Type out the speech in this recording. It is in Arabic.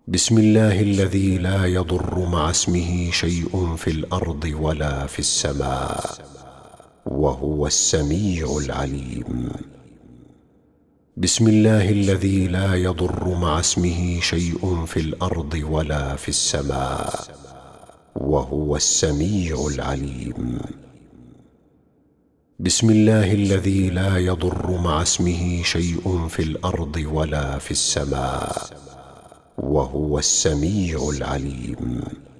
بسم الله الذي لا يضر مع اسمه شيء في الأرض ولا في السماء، وهو السميع العليم. بسم الله الذي لا يضر مع اسمه شيء في الأرض ولا في السماء، وهو السميع العليم. بسم الله الذي لا يضر مع اسمه شيء في الأرض ولا في السماء، وهو السميع العليم. بسم الله الذي لا يضر مع اسمه شيء في الأرض ولا في السماء، وهو السميع العليم. بسم الله الذي لا يضر مع اسمه شيء في الأرض ولا في السماء، وهو السميع العليم.